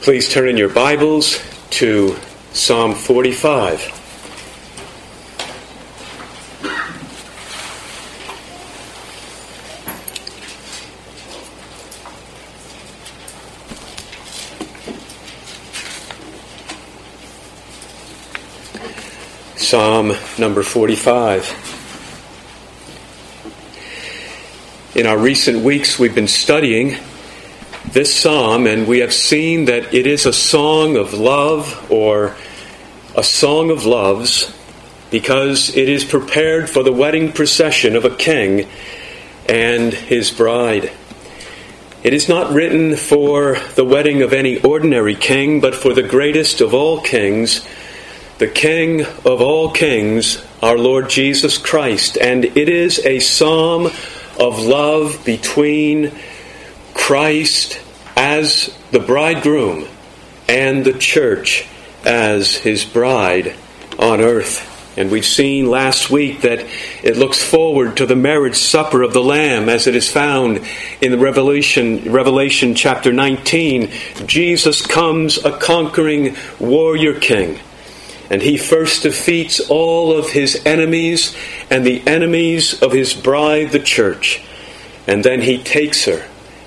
Please turn in your Bibles to Psalm 45. Psalm number 45. In our recent weeks, we've been studying this psalm, and we have seen that it is a song of love, or a song of loves, because it is prepared for the wedding procession of a king and his bride. It is not written for the wedding of any ordinary king, but for the greatest of all kings, the King of all kings, our Lord Jesus Christ. And it is a psalm of love between Christ as the bridegroom and the church as his bride on earth. And we've seen last week that it looks forward to the marriage supper of the Lamb, as it is found in the Revelation chapter 19. Jesus comes a conquering warrior king, and he first defeats all of his enemies and the enemies of his bride, the church. And then he takes her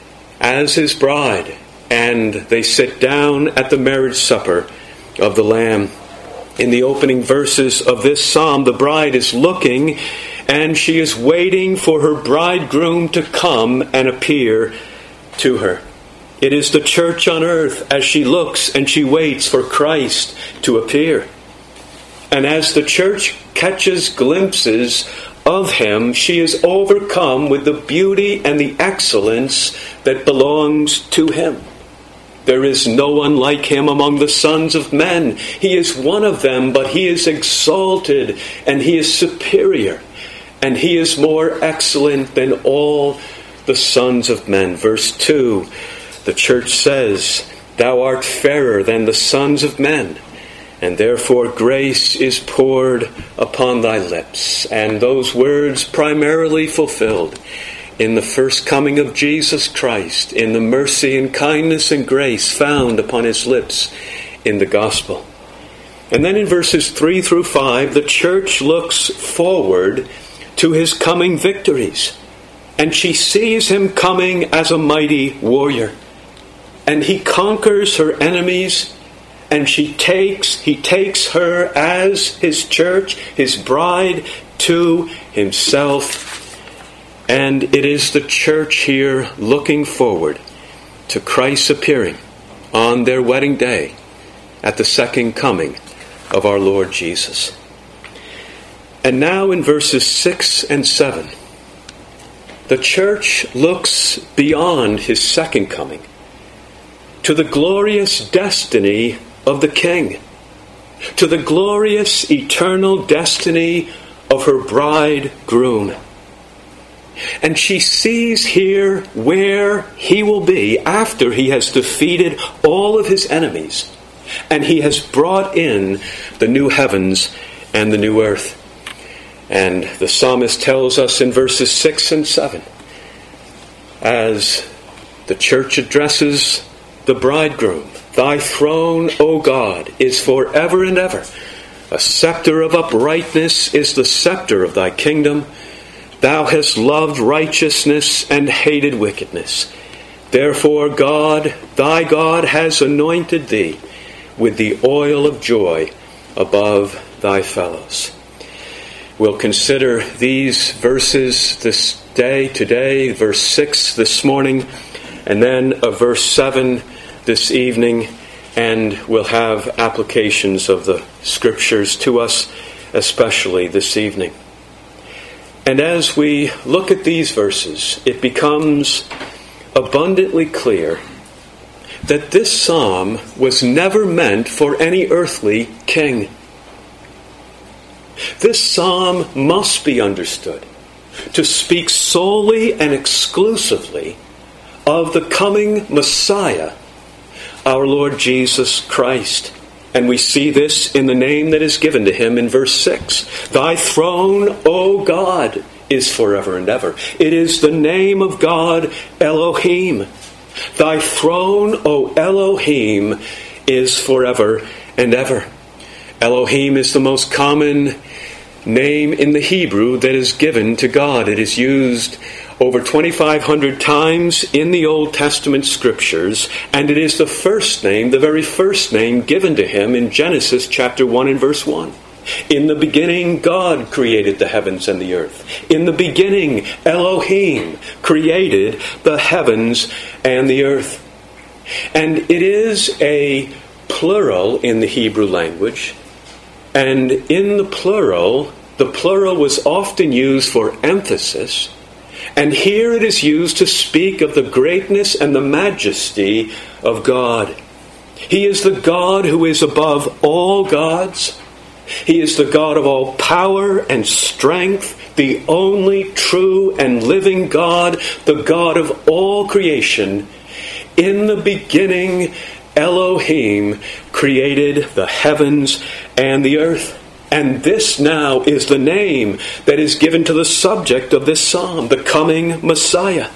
as his bride, and they sit down at the marriage supper of the Lamb. In the opening verses of this psalm, the bride is looking, and she is waiting for her bridegroom to come and appear to her. It is the church on earth as she looks and she waits for Christ to appear. And as the church catches glimpses of him, she is overcome with the beauty and the excellence that belongs to him. There is no one like him among the sons of men. He is one of them, but he is exalted and he is superior, and he is more excellent than all the sons of men. Verse 2, the church says, "Thou art fairer than the sons of men, and therefore grace is poured upon thy lips." And those words primarily fulfilled in the first coming of Jesus Christ, in the mercy and kindness and grace found upon his lips in the gospel. And then in verses 3 through 5, the church looks forward to his coming victories. And she sees him coming as a mighty warrior. And he conquers her enemies, and he takes her as his church, his bride, to himself. And it is the church here looking forward to Christ's appearing on their wedding day at the second coming of our Lord Jesus. And now in verses 6 and 7, the church looks beyond his second coming to the glorious destiny of the King, to the glorious eternal destiny of her bridegroom. And she sees here where he will be after he has defeated all of his enemies, and he has brought in the new heavens and the new earth. And the psalmist tells us in verses 6 and 7, as the church addresses the bridegroom, "Thy throne, O God, is forever and ever. A scepter of uprightness is the scepter of thy kingdom. Thou hast loved righteousness and hated wickedness. Therefore God, thy God, has anointed thee with the oil of joy above thy fellows." We'll consider these verses today, verse 6 this morning, and then verse 7 this evening, and we'll have applications of the scriptures to us, especially this evening. And as we look at these verses, it becomes abundantly clear that this psalm was never meant for any earthly king. This psalm must be understood to speak solely and exclusively of the coming Messiah, our Lord Jesus Christ. And we see this in the name that is given to him in verse 6. "Thy throne, O God, is forever and ever." It is the name of God, Elohim. Thy throne, O Elohim, is forever and ever. Elohim is the most common name in the Hebrew that is given to God. It is used over 2,500 times in the Old Testament scriptures, and it is the first name, the very first name given to him in Genesis chapter 1 and verse 1. In the beginning, God created the heavens and the earth. In the beginning, Elohim created the heavens and the earth. And it is a plural in the Hebrew language. And in the plural was often used for emphasis. And here it is used to speak of the greatness and the majesty of God. He is the God who is above all gods. He is the God of all power and strength, the only true and living God, the God of all creation. In the beginning, Elohim created the heavens and the earth. And this now is the name that is given to the subject of this psalm, the coming Messiah.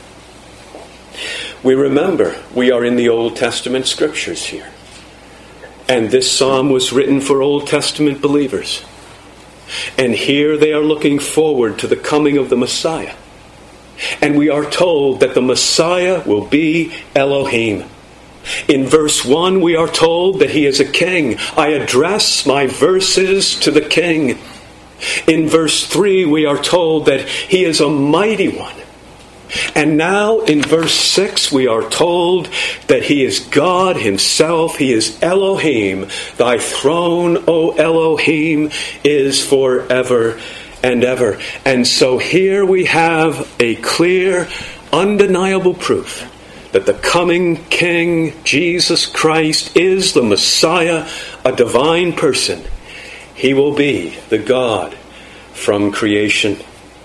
We remember we are in the Old Testament scriptures here. And this psalm was written for Old Testament believers. And here they are looking forward to the coming of the Messiah. And we are told that the Messiah will be Elohim. In verse 1 we are told that he is a king. I address my verses to the king. In verse 3 we are told that he is a mighty one. And now in verse 6 we are told that he is God himself. He is Elohim. Thy throne, O Elohim, is forever and ever. And so here we have a clear, undeniable proof that the coming King, Jesus Christ, is the Messiah, a divine person. He will be the God from creation.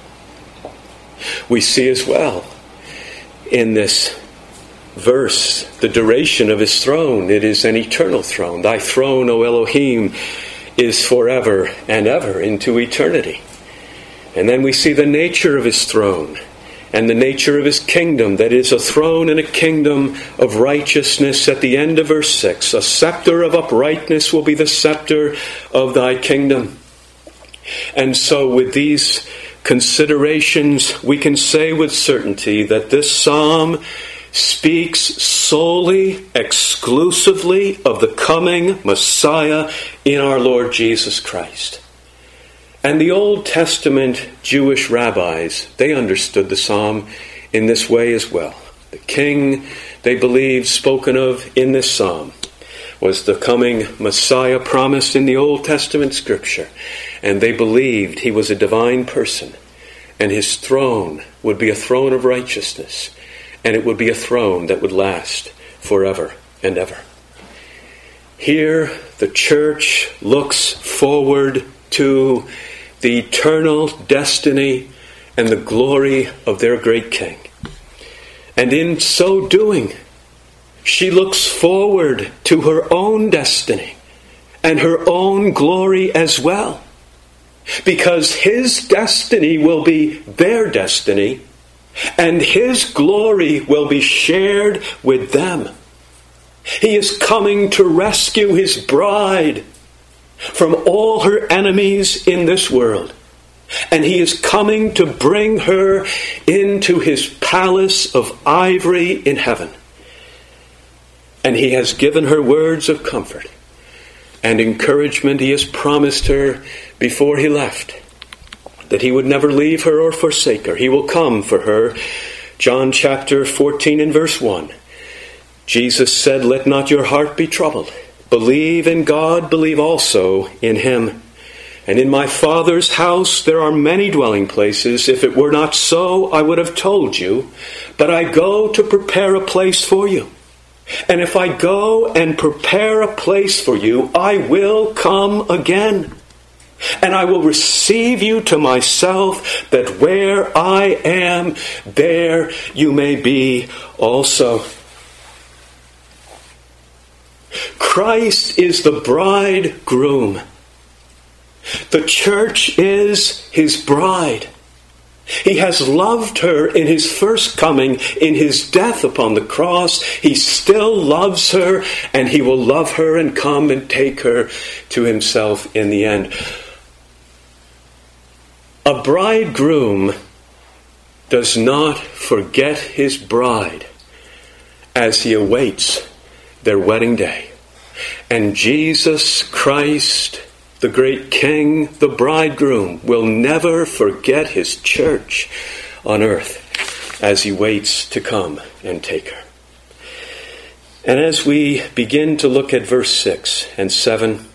We see as well in this verse the duration of his throne. It is an eternal throne. Thy throne, O Elohim, is forever and ever into eternity. And then we see the nature of his throne and the nature of his kingdom, that is a throne and a kingdom of righteousness. At the end of verse 6, a scepter of uprightness will be the scepter of thy kingdom. And so with these considerations, we can say with certainty that this psalm speaks solely, exclusively of the coming Messiah in our Lord Jesus Christ. And the Old Testament Jewish rabbis, they understood the psalm in this way as well. The king, they believed, spoken of in this psalm was the coming Messiah promised in the Old Testament scripture. And they believed he was a divine person. And his throne would be a throne of righteousness. And it would be a throne that would last forever and ever. Here, the church looks forward to the eternal destiny and the glory of their great King. And in so doing, she looks forward to her own destiny and her own glory as well. Because his destiny will be their destiny, and his glory will be shared with them. He is coming to rescue his bride from all her enemies in this world. And he is coming to bring her into his palace of ivory in heaven. And he has given her words of comfort and encouragement. He has promised her before he left that he would never leave her or forsake her. He will come for her. John chapter 14 and verse 1. Jesus said, "Let not your heart be troubled. Believe in God, believe also in him. And in my Father's house there are many dwelling places. If it were not so, I would have told you. But I go to prepare a place for you. And if I go and prepare a place for you, I will come again. And I will receive you to myself, that where I am, there you may be also." Christ is the bridegroom. The church is his bride. He has loved her in his first coming, in his death upon the cross. He still loves her, and he will love her and come and take her to himself in the end. A bridegroom does not forget his bride as he awaits their wedding day. And Jesus Christ, the great King, the bridegroom, will never forget his church on earth as he waits to come and take her. And as we begin to look at verse 6 and 7,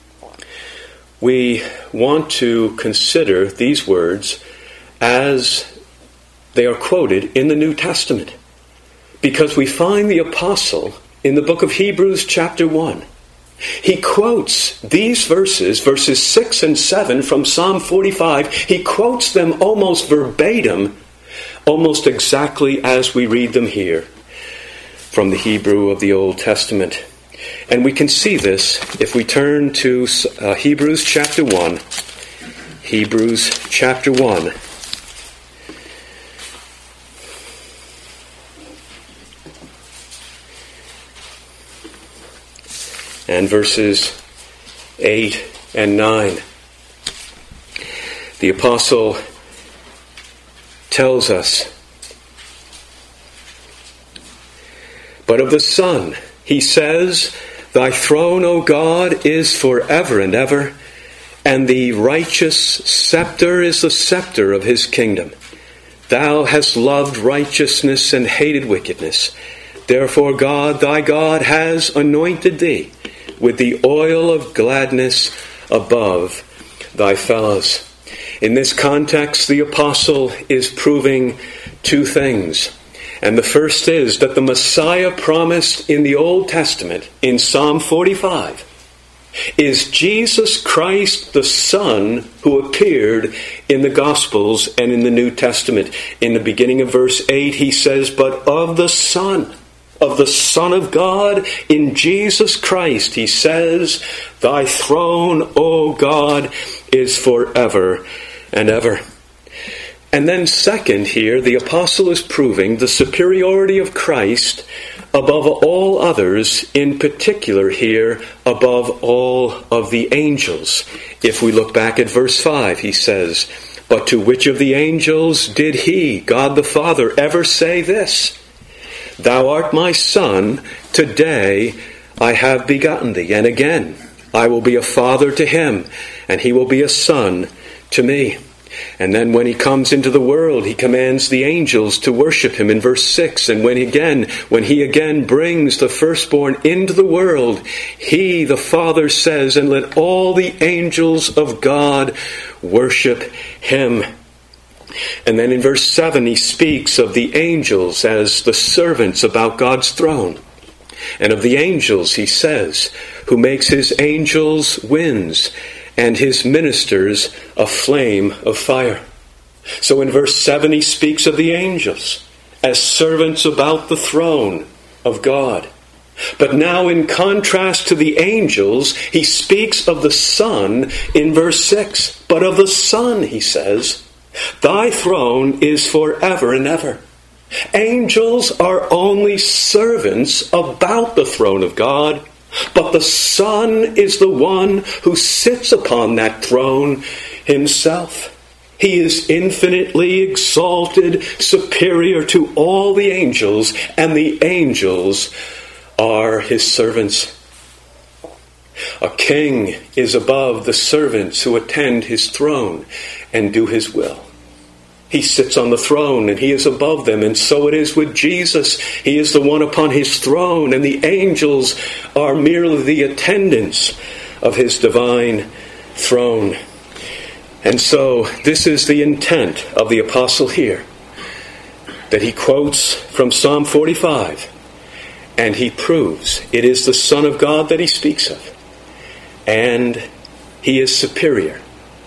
we want to consider these words as they are quoted in the New Testament, because we find the apostle in the book of Hebrews chapter 1. He quotes these verses 6 and 7 from Psalm 45. He quotes them almost verbatim, almost exactly as we read them here from the Hebrew of the Old Testament. And we can see this if we turn to Hebrews chapter 1. Hebrews chapter 1. And verses 8 and 9. The apostle tells us, "But of the Son, he says, Thy throne, O God, is forever and ever, and the righteous scepter is the scepter of his kingdom. Thou hast loved righteousness and hated wickedness. Therefore God, thy God, has anointed thee with the oil of gladness above thy fellows." In this context, the apostle is proving two things. And the first is that the Messiah promised in the Old Testament, in Psalm 45, is Jesus Christ the Son who appeared in the Gospels and in the New Testament. In the beginning of verse 8, he says, "But of the Son of God, in Jesus Christ," he says, "Thy throne, O God, is forever and ever." And then second here, the apostle is proving the superiority of Christ above all others, in particular here, above all of the angels. If we look back at verse 5, he says, "But to which of the angels did he, God the Father, ever say this? Thou art my Son, today I have begotten thee. And again, I will be a father to him, and he will be a son to me." And then when he comes into the world, he commands the angels to worship him in verse 6. And when he again brings the firstborn into the world, he, the Father, says, "And let all the angels of God worship him." And then in verse 7, he speaks of the angels as the servants about God's throne. And of the angels, he says, "Who makes his angels winds, and his ministers a flame of fire." So in verse 7, he speaks of the angels as servants about the throne of God. But now, in contrast to the angels, he speaks of the Son in verse 6. "But of the Son," he says, "Thy throne is forever and ever." Angels are only servants about the throne of God, but the Son is the one who sits upon that throne himself. He is infinitely exalted, superior to all the angels, and the angels are his servants. A king is above the servants who attend his throne and do his will. He sits on the throne and he is above them, and so it is with Jesus. He is the one upon his throne, and the angels are merely the attendants of his divine throne. And so this is the intent of the apostle here, that he quotes from Psalm 45, and he proves it is the Son of God that he speaks of, and he is superior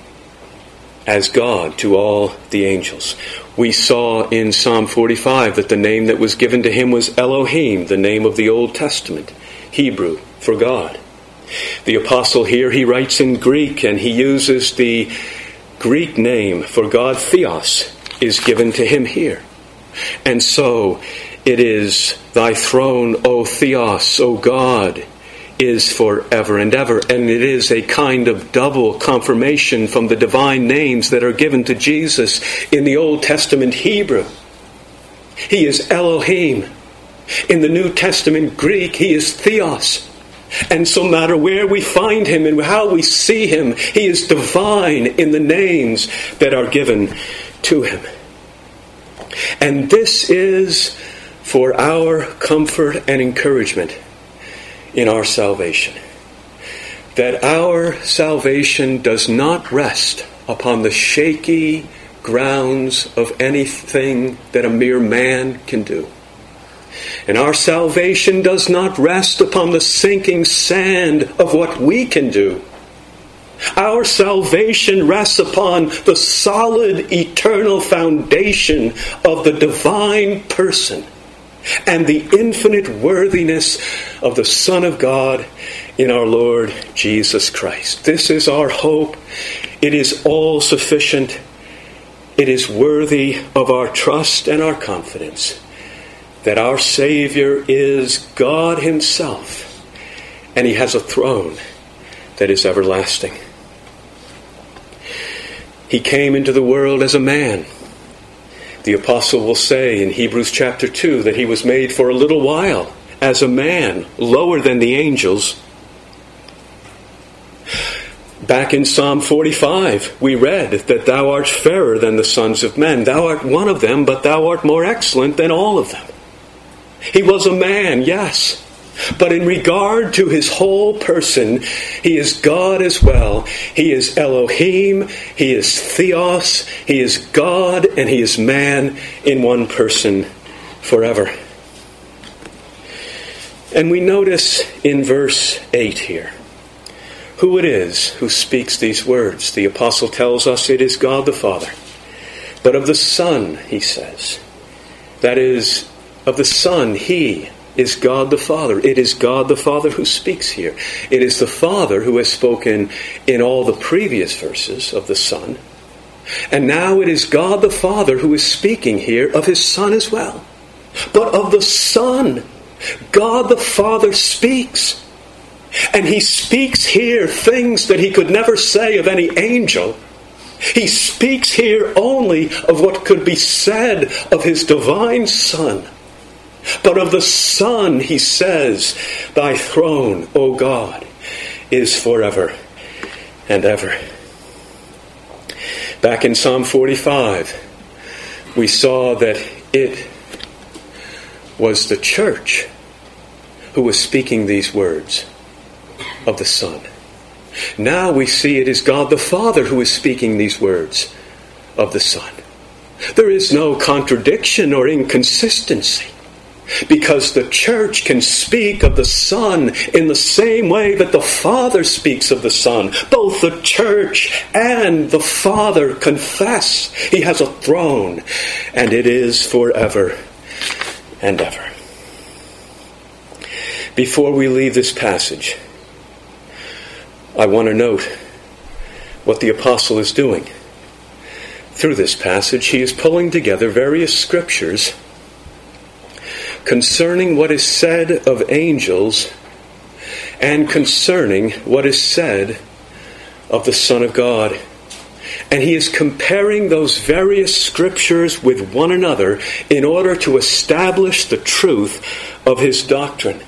as God to all the angels. We saw in Psalm 45 that the name that was given to him was Elohim, the name of the Old Testament, Hebrew for God. The apostle here, he writes in Greek, and he uses the Greek name for God, Theos, is given to him here. And so it is, thy throne, O Theos, O God, is forever and ever. And it is a kind of double confirmation from the divine names that are given to Jesus in the Old Testament Hebrew. He is Elohim. In the New Testament Greek, he is Theos. And so no matter where we find him and how we see him, he is divine in the names that are given to him. And this is for our comfort and encouragement in our salvation. That our salvation does not rest upon the shaky grounds of anything that a mere man can do. And our salvation does not rest upon the sinking sand of what we can do. Our salvation rests upon the solid, eternal foundation of the divine person and the infinite worthiness of the Son of God in our Lord Jesus Christ. This is our hope. It is all sufficient. It is worthy of our trust and our confidence that our Savior is God himself, and he has a throne that is everlasting. He came into the world as a man. The apostle will say in Hebrews chapter 2 that he was made for a little while as a man, lower than the angels. Back in Psalm 45, we read that thou art fairer than the sons of men. Thou art one of them, but thou art more excellent than all of them. He was a man, yes. But in regard to his whole person, he is God as well. He is Elohim, he is Theos, he is God, and he is man in one person forever. And we notice in verse 8 here who it is who speaks these words. The apostle tells us it is God the Father. But of the Son, he says, that is, of the Son, he is God the Father. It is God the Father who speaks here. It is the Father who has spoken in all the previous verses of the Son. And now it is God the Father who is speaking here of his Son as well. But of the Son, God the Father speaks. And he speaks here things that he could never say of any angel. He speaks here only of what could be said of his divine Son. But of the Son, he says, thy throne, O God, is forever and ever. Back in Psalm 45, we saw that it was the church who was speaking these words of the Son. Now we see it is God the Father who is speaking these words of the Son. There is no contradiction or inconsistency, because the church can speak of the Son in the same way that the Father speaks of the Son. Both the church and the Father confess he has a throne, and it is forever and ever. Before we leave this passage, I want to note what the apostle is doing. Through this passage, he is pulling together various scriptures concerning what is said of angels and concerning what is said of the Son of God. And he is comparing those various scriptures with one another in order to establish the truth of his doctrine.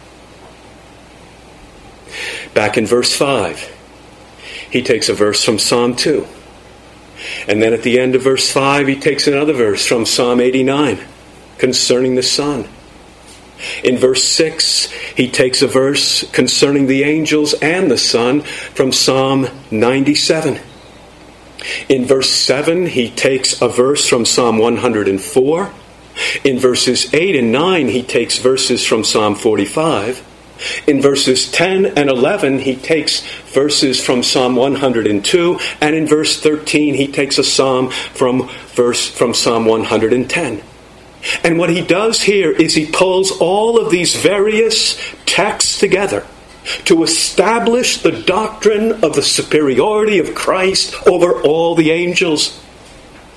Back in verse 5, he takes a verse from Psalm 2. And then at the end of verse 5, he takes another verse from Psalm 89 concerning the Son. In verse 6, he takes a verse concerning the angels and the Son from Psalm 97. In verse 7, he takes a verse from Psalm 104. In verses 8 and 9, he takes verses from Psalm 45. In verses 10 and 11, he takes verses from Psalm 102. And in verse 13, he takes a psalm from Psalm 110. And what he does here is he pulls all of these various texts together to establish the doctrine of the superiority of Christ over all the angels.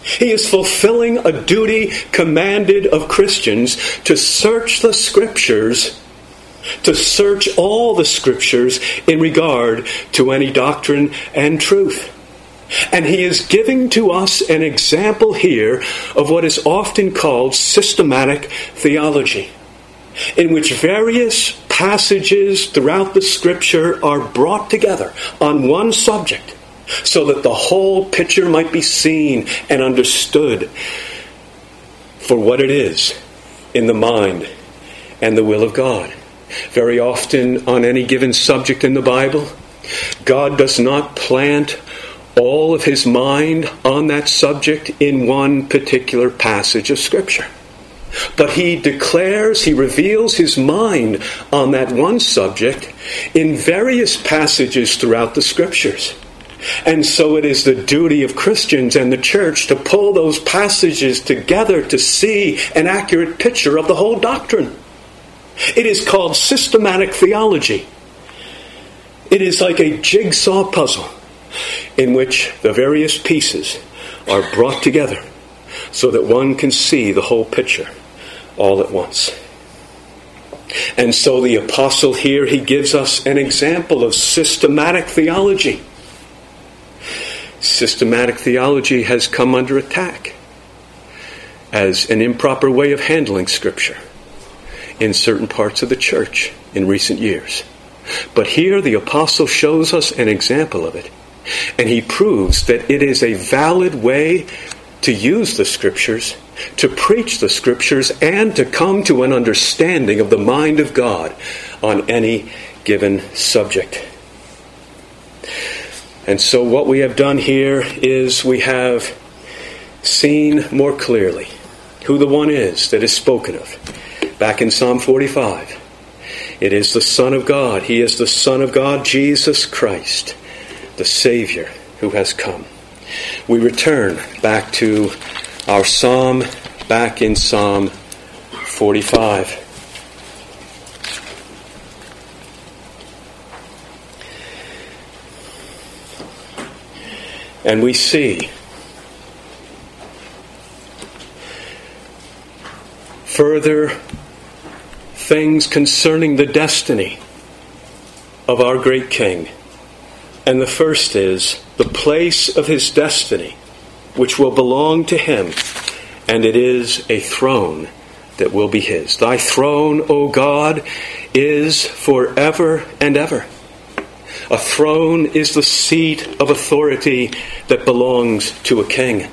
He is fulfilling a duty commanded of Christians to search the Scriptures, to search all the Scriptures in regard to any doctrine and truth. And he is giving to us an example here of what is often called systematic theology, in which various passages throughout the Scripture are brought together on one subject so that the whole picture might be seen and understood for what it is in the mind and the will of God. Very often on any given subject in the Bible, God does not plant all of his mind on that subject in one particular passage of Scripture. But he declares, he reveals his mind on that one subject in various passages throughout the Scriptures. And so it is the duty of Christians and the church to pull those passages together to see an accurate picture of the whole doctrine. It is called systematic theology. It is like a jigsaw puzzle in which the various pieces are brought together so that one can see the whole picture all at once. And so the apostle here, he gives us an example of systematic theology. Systematic theology has come under attack as an improper way of handling Scripture in certain parts of the church in recent years. But here the apostle shows us an example of it. And he proves that it is a valid way to use the Scriptures, to preach the Scriptures, and to come to an understanding of the mind of God on any given subject. And so what we have done here is we have seen more clearly who the one is that is spoken of. Back in Psalm 45, it is the Son of God. He is the Son of God, Jesus Christ, the Savior who has come. We return back to our psalm, back in Psalm 45. And we see further things concerning the destiny of our great King. And the first is the place of his destiny, which will belong to him, and it is a throne that will be his. Thy throne, O God, is forever and ever. A throne is the seat of authority that belongs to a king.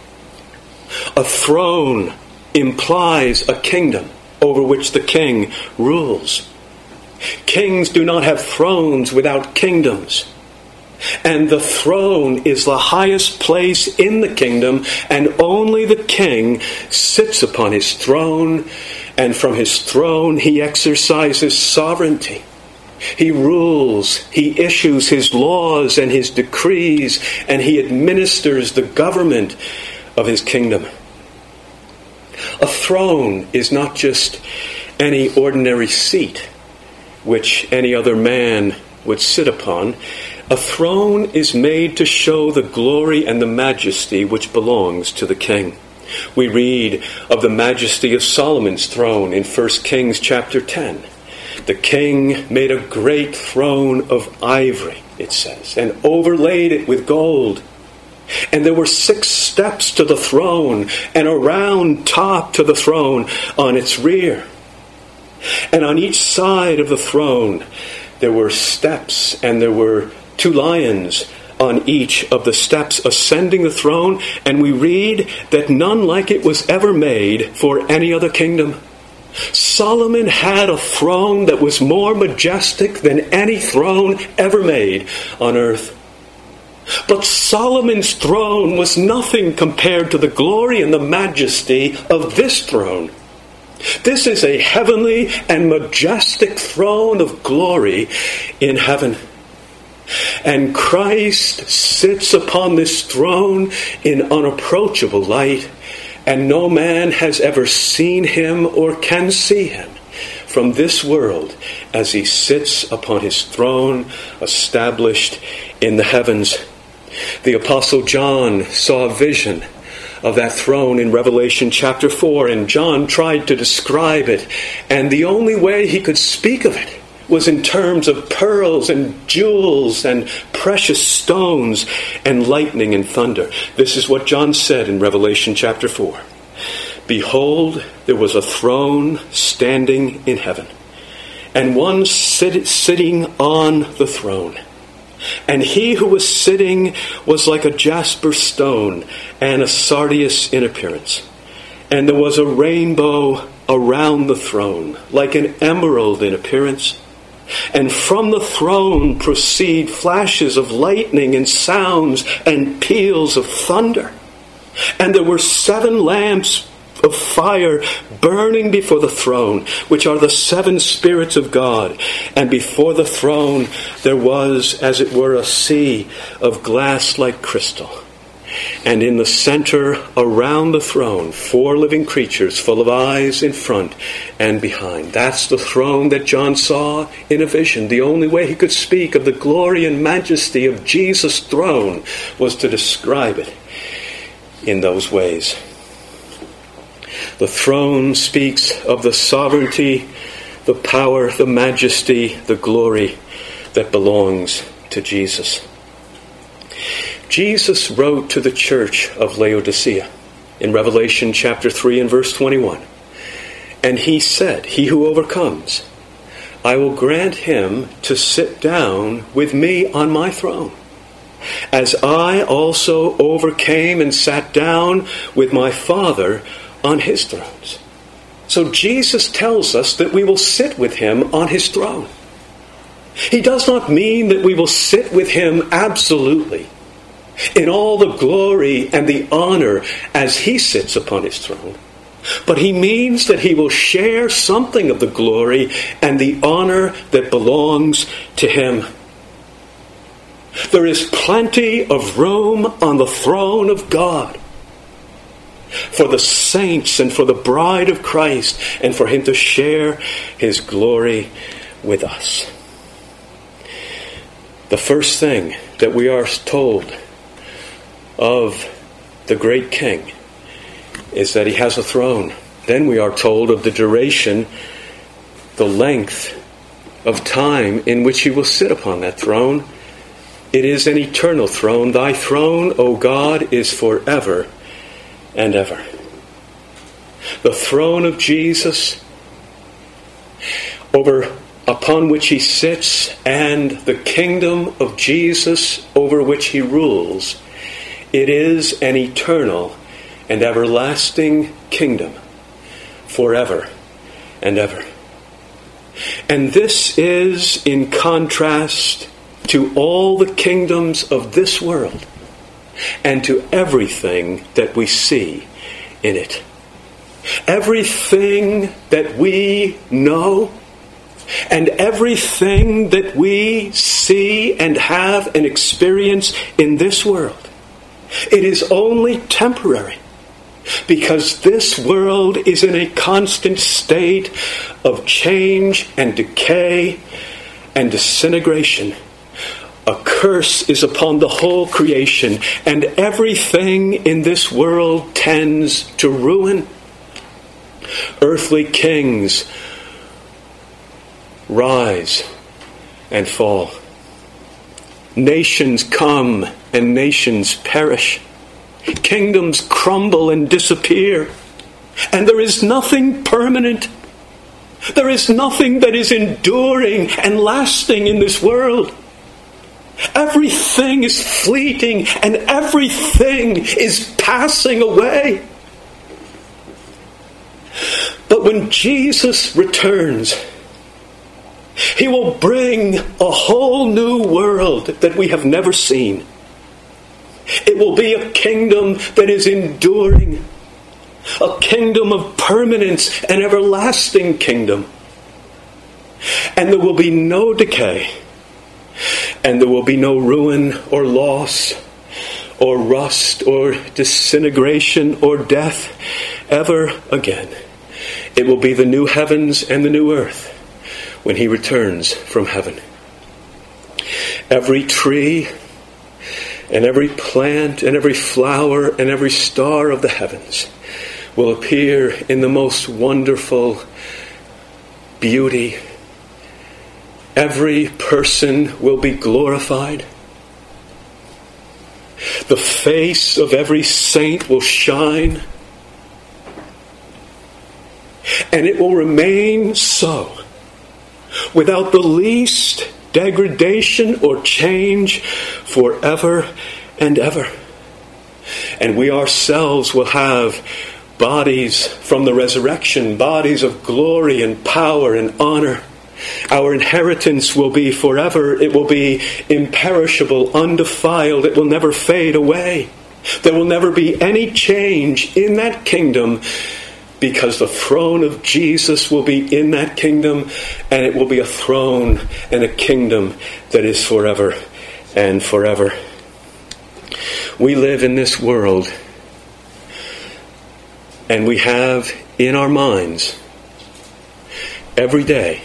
A throne implies a kingdom over which the king rules. Kings do not have thrones without kingdoms. And the throne is the highest place in the kingdom, and only the king sits upon his throne, and from his throne he exercises sovereignty. He rules, he issues his laws and his decrees, and he administers the government of his kingdom. A throne is not just any ordinary seat which any other man would sit upon. A throne is made to show the glory and the majesty which belongs to the king. We read of the majesty of Solomon's throne in 1 Kings chapter 10. The king made a great throne of ivory, it says, and overlaid it with gold. And there were 6 steps to the throne, and a round top to the throne on its rear. And on each side of the throne there were steps, and there were 2 lions on each of the steps ascending the throne. And we read that none like it was ever made for any other kingdom. Solomon had a throne that was more majestic than any throne ever made on earth. But Solomon's throne was nothing compared to the glory and the majesty of this throne. This is a heavenly and majestic throne of glory in heaven. And Christ sits upon this throne in unapproachable light, and no man has ever seen him or can see him from this world as he sits upon his throne established in the heavens. The Apostle John saw a vision of that throne in Revelation chapter 4, and John tried to describe it, and the only way he could speak of it was in terms of pearls and jewels and precious stones and lightning and thunder. This is what John said in Revelation chapter 4. Behold, there was a throne standing in heaven, and one sitting on the throne. And he who was sitting was like a jasper stone and a sardius in appearance. And there was a rainbow around the throne, like an emerald in appearance. And from the throne proceed flashes of lightning and sounds and peals of thunder. And there were 7 lamps of fire burning before the throne, which are the 7 spirits of God. And before the throne there was, as it were, a sea of glass like crystal. And in the center, around the throne, 4 living creatures full of eyes in front and behind. That's the throne that John saw in a vision. The only way he could speak of the glory and majesty of Jesus' throne was to describe it in those ways. The throne speaks of the sovereignty, the power, the majesty, the glory that belongs to Jesus. Jesus wrote to the church of Laodicea in Revelation chapter 3 and verse 21. And he said, he who overcomes, I will grant him to sit down with me on my throne, as I also overcame and sat down with my Father on his thrones. So Jesus tells us that we will sit with him on his throne. He does not mean that we will sit with him absolutely, in all the glory and the honor as he sits upon his throne. But he means that he will share something of the glory and the honor that belongs to him. There is plenty of room on the throne of God for the saints and for the bride of Christ, and for him to share his glory with us. The first thing that we are told of the great King is that he has a throne. Then we are told of the duration, the length of time in which he will sit upon that throne. It is an eternal throne. Thy throne, O God, is forever and ever. The throne of Jesus, upon which he sits, and the kingdom of Jesus over which he rules, it is an eternal and everlasting kingdom, forever and ever. And this is in contrast to all the kingdoms of this world and to everything that we see in it. Everything that we know and everything that we see and have and experience in this world, it is only temporary, because this world is in a constant state of change and decay and disintegration. A curse is upon the whole creation, and everything in this world tends to ruin. Earthly kings rise and fall. Nations come and nations perish. Kingdoms crumble and disappear. And there is nothing permanent. There is nothing that is enduring and lasting in this world. Everything is fleeting and everything is passing away. But when Jesus returns, he will bring a whole new world that we have never seen. It will be a kingdom that is enduring, a kingdom of permanence, an everlasting kingdom. And there will be no decay, and there will be no ruin or loss or rust or disintegration or death ever again. It will be the new heavens and the new earth when he returns from heaven. Every tree And every plant and every flower and every star of the heavens will appear in the most wonderful beauty. Every person will be glorified. The face of every saint will shine. And it will remain so, without the least degradation or change, forever and ever. And we ourselves will have bodies from the resurrection, bodies of glory and power and honor. Our inheritance will be forever. It will be imperishable, undefiled. It will never fade away. There will never be any change in that kingdom, because the throne of Jesus will be in that kingdom, and it will be a throne and a kingdom that is forever and forever. We live in this world, and we have in our minds every day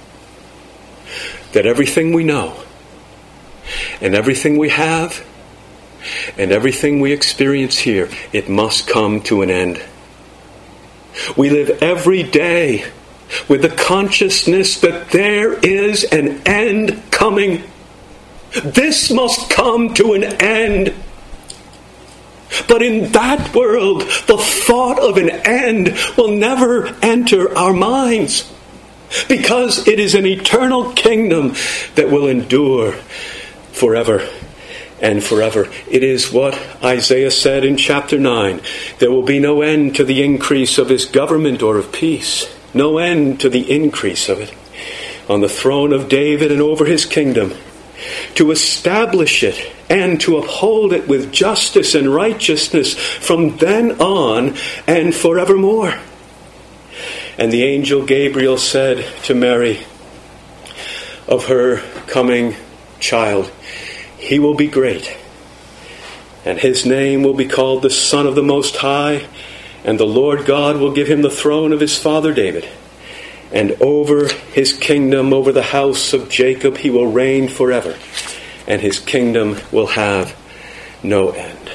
that everything we know and everything we have and everything we experience here, it must come to an end. We live every day with the consciousness that there is an end coming. This must come to an end. But in that world, the thought of an end will never enter our minds, because it is an eternal kingdom that will endure forever and forever. It is what Isaiah said in chapter 9. There will be no end to the increase of his government or of peace. No end to the increase of it. On the throne of David and over his kingdom, to establish it and to uphold it with justice and righteousness from then on and forevermore. And the angel Gabriel said to Mary of her coming child, he will be great, and his name will be called the Son of the Most High, and the Lord God will give him the throne of his father David. And over his kingdom, over the house of Jacob, he will reign forever, and his kingdom will have no end.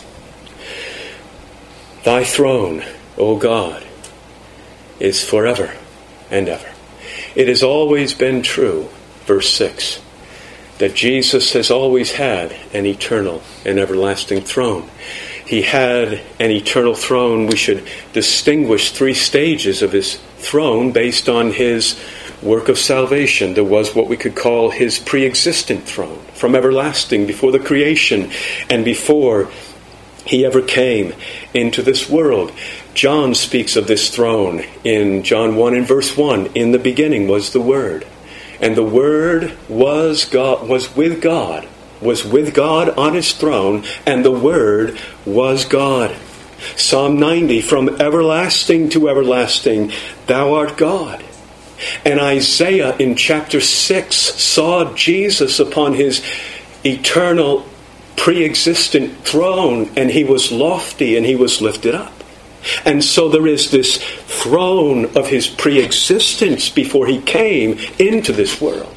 Thy throne, O God, is forever and ever. It has always been true, verse 6, that Jesus has always had an eternal and everlasting throne. He had an eternal throne. We should distinguish three stages of his throne based on his work of salvation. There was what we could call his pre-existent throne, from everlasting, before the creation and before he ever came into this world. John speaks of this throne in John 1 and verse 1. In the beginning was the Word, and the Word was God, was with God on his throne, and the Word was God. Psalm 90, from everlasting to everlasting, thou art God. And Isaiah in chapter 6 saw Jesus upon his eternal pre-existent throne, and he was lofty and he was lifted up. And so there is this throne of his pre-existence before he came into this world.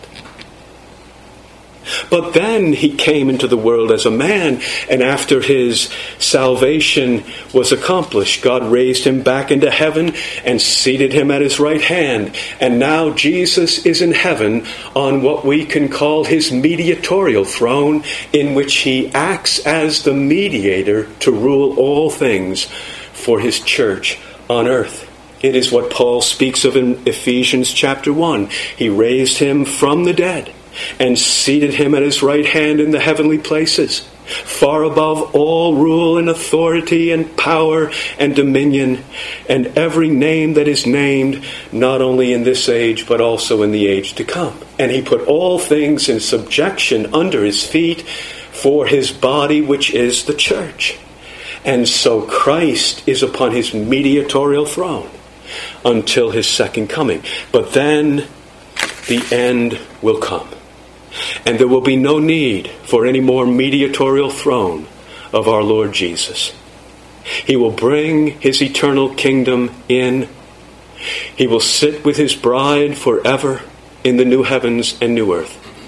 But then he came into the world as a man, and after his salvation was accomplished, God raised him back into heaven and seated him at his right hand. And now Jesus is in heaven on what we can call his mediatorial throne, in which he acts as the mediator to rule all things for his church on earth. It is what Paul speaks of in Ephesians chapter 1. He raised him from the dead and seated him at his right hand in the heavenly places, far above all rule and authority and power and dominion, and every name that is named, not only in this age, but also in the age to come. And he put all things in subjection under his feet for his body, which is the church. And so Christ is upon his mediatorial throne until his second coming. But then the end will come. And there will be no need for any more mediatorial throne of our Lord Jesus. He will bring his eternal kingdom in. He will sit with his bride forever in the new heavens and new earth.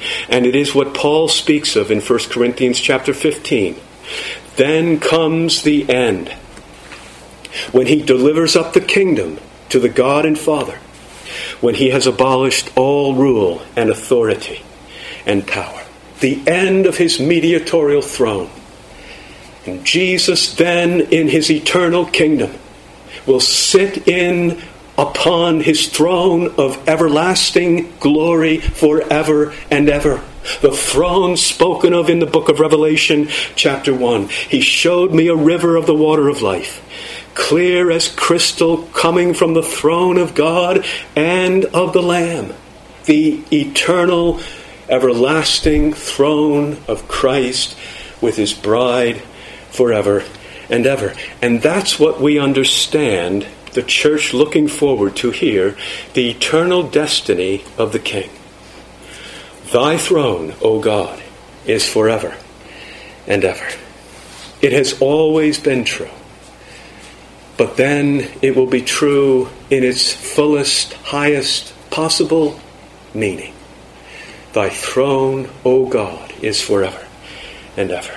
And it is what Paul speaks of in 1 Corinthians chapter 15. Then comes the end, when he delivers up the kingdom to the God and Father, when he has abolished all rule and authority and power. The end of his mediatorial throne. And Jesus then, in his eternal kingdom, will sit in upon his throne of everlasting glory forever and ever. The throne spoken of in the book of Revelation, chapter 1. He showed me a river of the water of life, clear as crystal, coming from the throne of God and of the Lamb. The eternal, everlasting throne of Christ with his bride forever and ever. And that's what we understand the church looking forward to here, the eternal destiny of the King. Thy throne, O God, is forever and ever. It has always been true. But then it will be true in its fullest, highest possible meaning. Thy throne, O God, is forever and ever.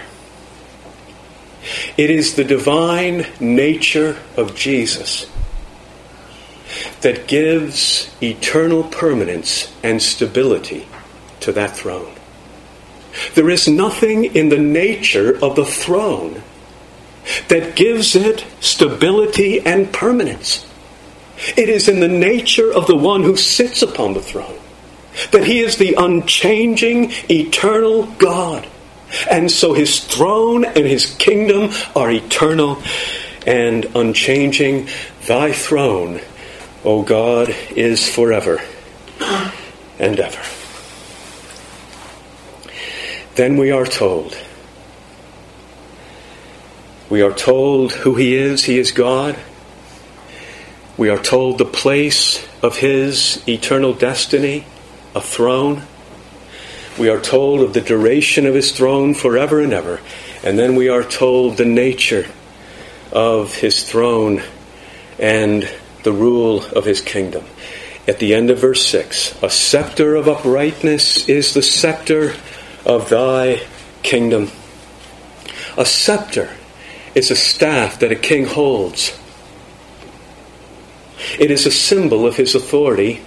It is the divine nature of Jesus that gives eternal permanence and stability to that throne. There is nothing in the nature of the throne that gives it stability and permanence. It is in the nature of the one who sits upon the throne that he is the unchanging, eternal God. And so his throne and his kingdom are eternal and unchanging. Thy throne, O God, is forever and ever. Then we are told who he is. He is God. We are told the place of his eternal destiny, a throne. We are told of the duration of his throne forever and ever. And then we are told the nature of his throne and the rule of his kingdom. At the end of verse 6, a scepter of uprightness is the scepter of thy kingdom. A scepter is a staff that a king holds. It is a symbol of his authority,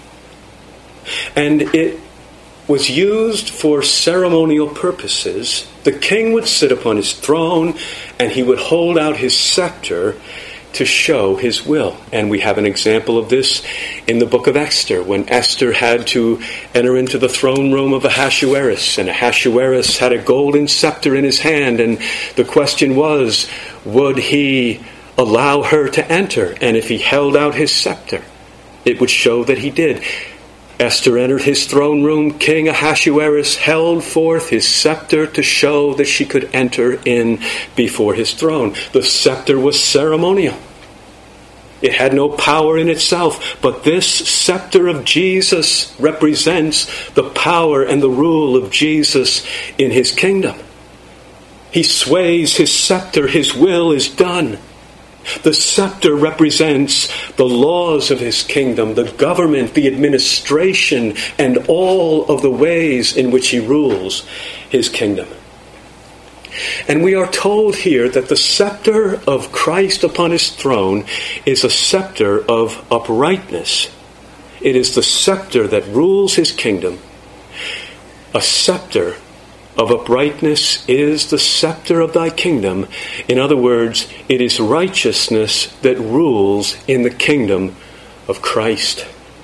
and it was used for ceremonial purposes. The king would sit upon his throne and he would hold out his scepter to show his will. And we have an example of this in the book of Esther, when Esther had to enter into the throne room of Ahasuerus, and Ahasuerus had a golden scepter in his hand, and the question was, would he allow her to enter? And if he held out his scepter, it would show that he did. Esther entered his throne room. King Ahasuerus held forth his scepter to show that she could enter in before his throne. The scepter was ceremonial. It had no power in itself, but this scepter of Jesus represents the power and the rule of Jesus in his kingdom. He sways his scepter, his will is done. The scepter represents the laws of his kingdom, the government, the administration, and all of the ways in which he rules his kingdom. And we are told here that the scepter of Christ upon his throne is a scepter of uprightness. It is the scepter that rules his kingdom. A scepter of uprightness is the scepter of thy kingdom. In other words, it is righteousness that rules in the kingdom of Christ.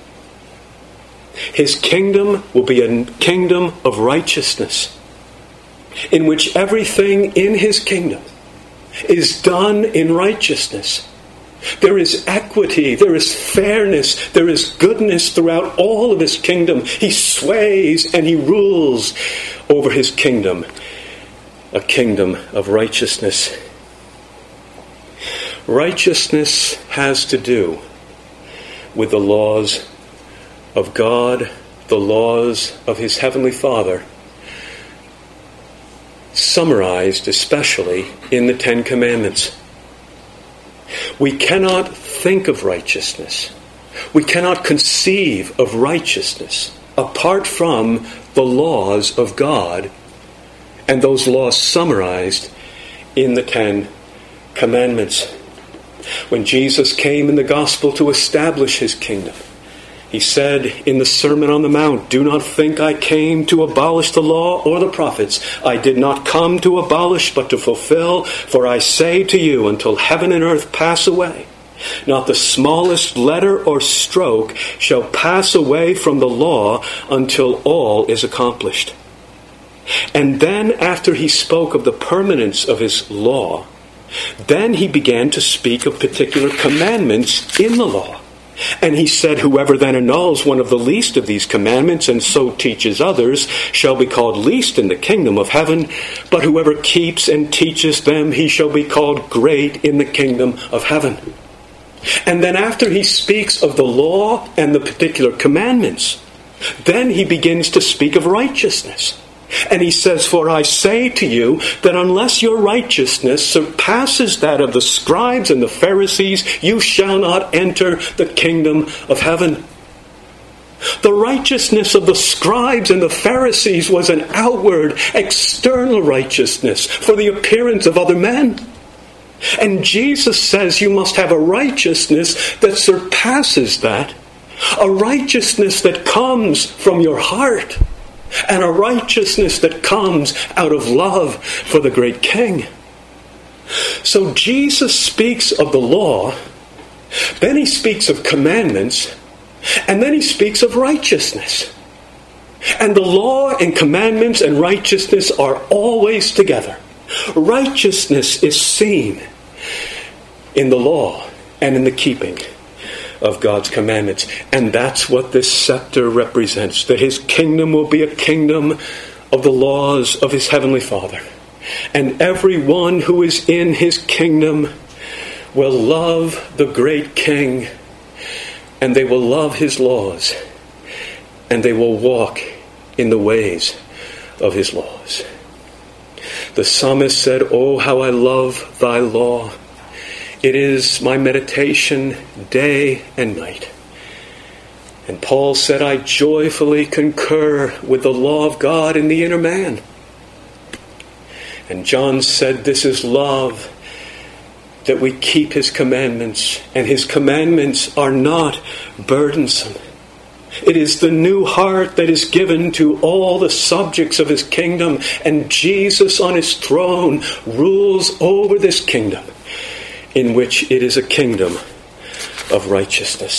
His kingdom will be a kingdom of righteousness, in which everything in his kingdom is done in righteousness. There is equity, there is fairness, there is goodness throughout all of his kingdom. He sways and he rules over his kingdom, a kingdom of righteousness. Righteousness has to do with the laws of God, the laws of his heavenly Father, summarized especially in the Ten Commandments. We cannot think of righteousness. We cannot conceive of righteousness apart from the laws of God, and those laws summarized in the 10 Commandments. When Jesus came in the gospel to establish his kingdom, he said in the Sermon on the Mount, "Do not think I came to abolish the law or the prophets. I did not come to abolish, but to fulfill. For I say to you, until heaven and earth pass away, not the smallest letter or stroke shall pass away from the law until all is accomplished." And then after he spoke of the permanence of his law, then he began to speak of particular commandments in the law. And he said, "Whoever then annuls one of the least of these commandments and so teaches others shall be called least in the kingdom of heaven. But whoever keeps and teaches them, he shall be called great in the kingdom of heaven." And then after he speaks of the law and the particular commandments, then he begins to speak of righteousness. And he says, "For I say to you that unless your righteousness surpasses that of the scribes and the Pharisees, you shall not enter the kingdom of heaven." The righteousness of the scribes and the Pharisees was an outward, external righteousness for the appearance of other men. And Jesus says you must have a righteousness that surpasses that, a righteousness that comes from your heart, and a righteousness that comes out of love for the great King. So Jesus speaks of the law, then he speaks of commandments, and then he speaks of righteousness. And the law and commandments and righteousness are always together. Righteousness is seen in the law and in the keeping of God's commandments. And that's what this scepter represents, that his kingdom will be a kingdom of the laws of his heavenly Father. And everyone who is in his kingdom will love the great King, and they will love his laws, and they will walk in the ways of his laws. The psalmist said, "Oh, how I love thy law. It is my meditation day and night." And Paul said, "I joyfully concur with the law of God in the inner man." And John said, "This is love, that we keep his commandments, and his commandments are not burdensome." It is the new heart that is given to all the subjects of his kingdom, and Jesus on his throne rules over this kingdom, in which it is a kingdom of righteousness.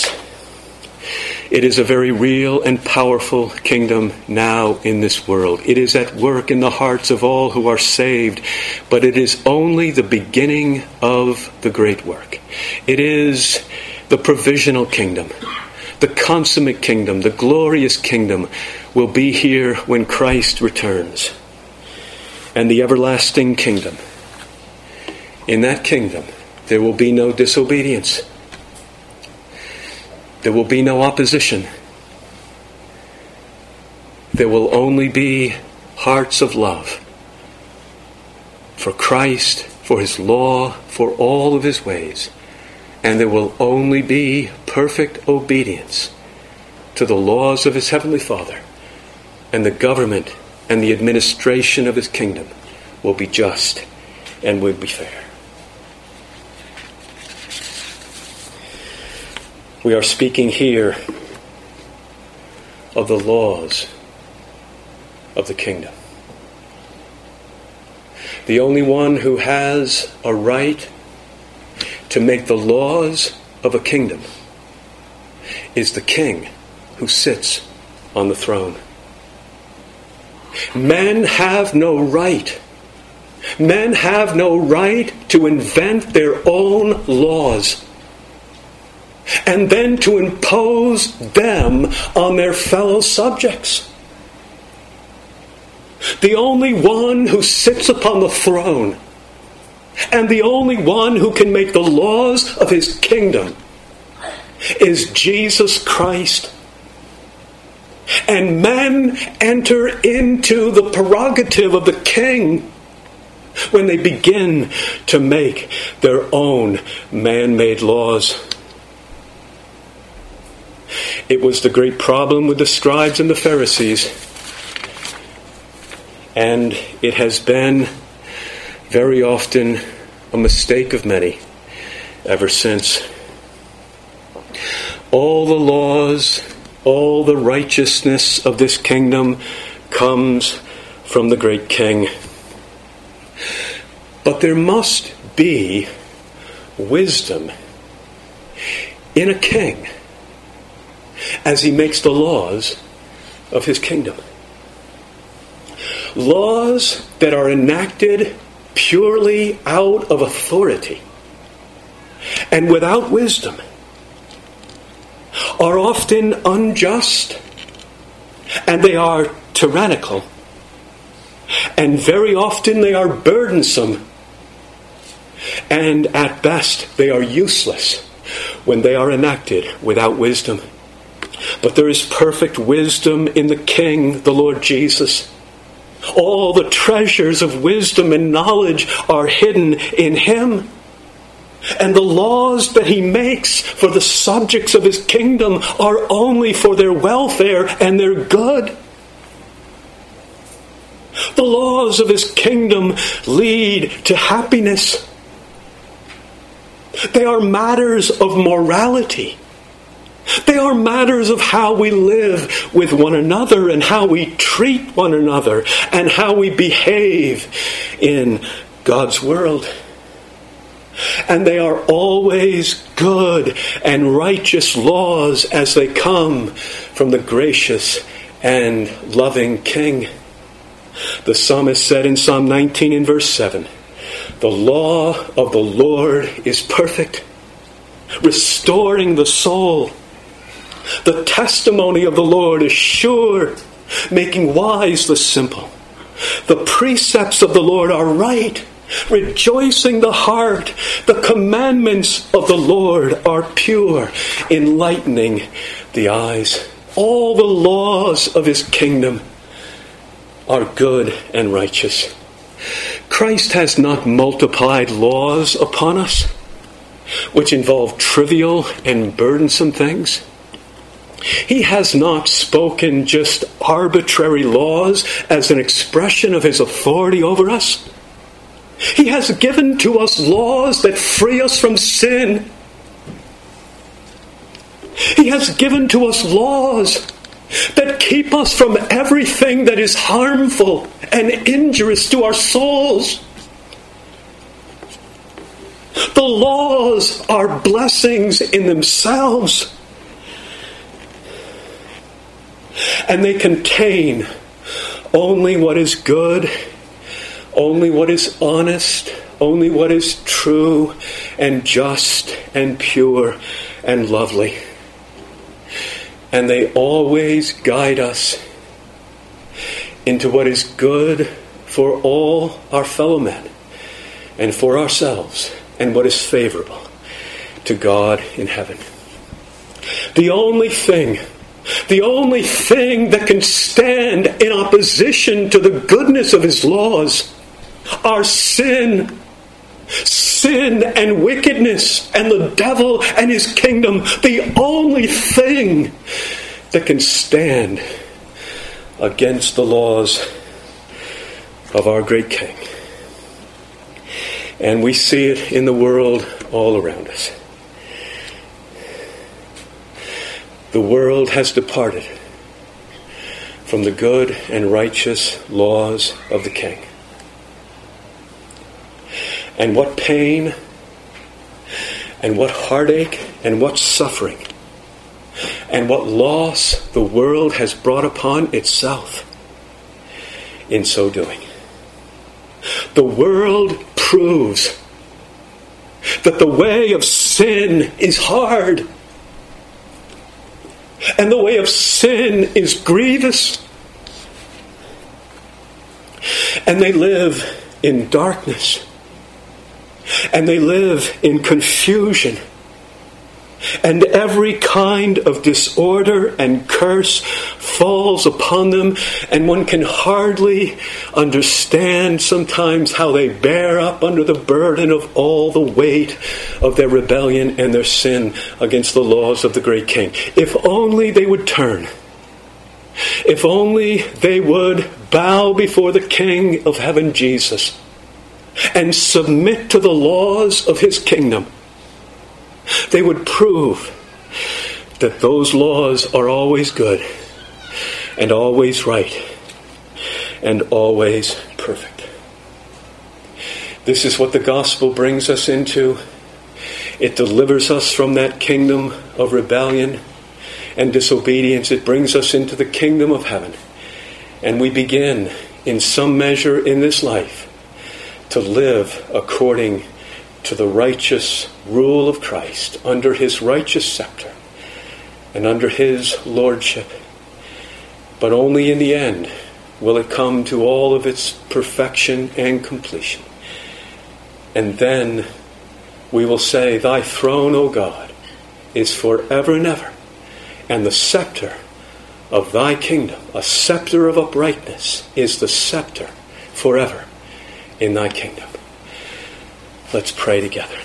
It is a very real and powerful kingdom now in this world. It is at work in the hearts of all who are saved, but it is only the beginning of the great work. It is the provisional kingdom. The consummate kingdom, the glorious kingdom, will be here when Christ returns. And the everlasting kingdom. In that kingdom, there will be no disobedience. There will be no opposition. There will only be hearts of love for Christ, for his law, for all of his ways. And there will only be perfect obedience to the laws of his heavenly Father. And the government and the administration of his kingdom will be just and will be fair. We are speaking here of the laws of the kingdom. The only one who has a right to make the laws of a kingdom is the king who sits on the throne. Men have no right. Men have no right to invent their own laws and then to impose them on their fellow subjects. The only one who sits upon the throne and the only one who can make the laws of his kingdom is Jesus Christ. And men enter into the prerogative of the king when they begin to make their own man-made laws. It was the great problem with the scribes and the Pharisees. And it has been very often a mistake of many ever since. All the laws, all the righteousness of this kingdom comes from the great King. But there must be wisdom in a king as he makes the laws of his kingdom. Laws that are enacted purely out of authority and without wisdom are often unjust, and they are tyrannical, and very often they are burdensome, and at best they are useless when they are enacted without wisdom. But there is perfect wisdom in the King, the Lord Jesus. All the treasures of wisdom and knowledge are hidden in Him. And the laws that He makes for the subjects of His kingdom are only for their welfare and their good. The laws of His kingdom lead to happiness. They are matters of morality. They are matters of how we live with one another and how we treat one another and how we behave in God's world. And they are always good and righteous laws as they come from the gracious and loving King. The psalmist said in Psalm 19 in verse 7, "The law of the Lord is perfect, restoring the soul. The testimony of the Lord is sure, making wise the simple. The precepts of the Lord are right, rejoicing the heart. The commandments of the Lord are pure, enlightening the eyes." All the laws of His kingdom are good and righteous. Christ has not multiplied laws upon us, which involve trivial and burdensome things. He has not spoken just arbitrary laws as an expression of His authority over us. He has given to us laws that free us from sin. He has given to us laws that keep us from everything that is harmful and injurious to our souls. The laws are blessings in themselves. And they contain only what is good, only what is honest, only what is true and just and pure and lovely. And they always guide us into what is good for all our fellow men and for ourselves, and what is favorable to God in heaven. The only thing that can stand in opposition to the goodness of His laws are sin and wickedness and the devil and his kingdom. The only thing that can stand against the laws of our great King. And we see it in the world all around us. The world has departed from the good and righteous laws of the King. And what pain and what heartache and what suffering and what loss the world has brought upon itself in so doing. The world proves that the way of sin is hard, and the way of sin is grievous, and they live in darkness, and they live in confusion, and every kind of disorder and curse falls upon them, and one can hardly understand sometimes how they bear up under the burden of all the weight of their rebellion and their sin against the laws of the great King. If only they would turn. If only they would bow before the King of heaven, Jesus, and submit to the laws of his kingdom, they would prove that those laws are always good and always right and always perfect. This is what the gospel brings us into. It delivers us from that kingdom of rebellion and disobedience. It brings us into the kingdom of heaven. And we begin, in some measure in this life, to live according to the righteous rule of Christ, under his righteous scepter and under his lordship. But only in the end will it come to all of its perfection and completion. And then we will say, thy throne, O God, is forever and ever, and the scepter of thy kingdom, a scepter of uprightness, is the scepter forever in thy kingdom. Let's pray together.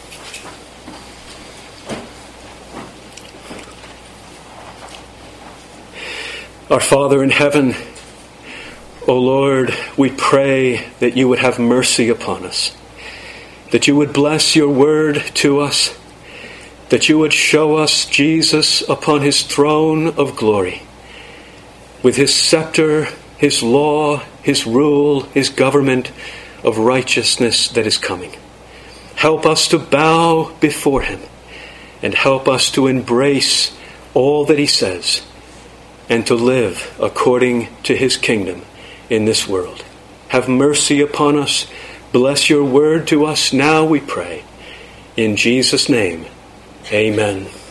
Our Father in heaven, O Lord, we pray that you would have mercy upon us, that you would bless your word to us, that you would show us Jesus upon his throne of glory, with his scepter, his law, his rule, his government of righteousness that is coming. Help us to bow before him, and help us to embrace all that he says, and to live according to his kingdom in this world. Have mercy upon us. Bless your word to us now, we pray. In Jesus' name, amen.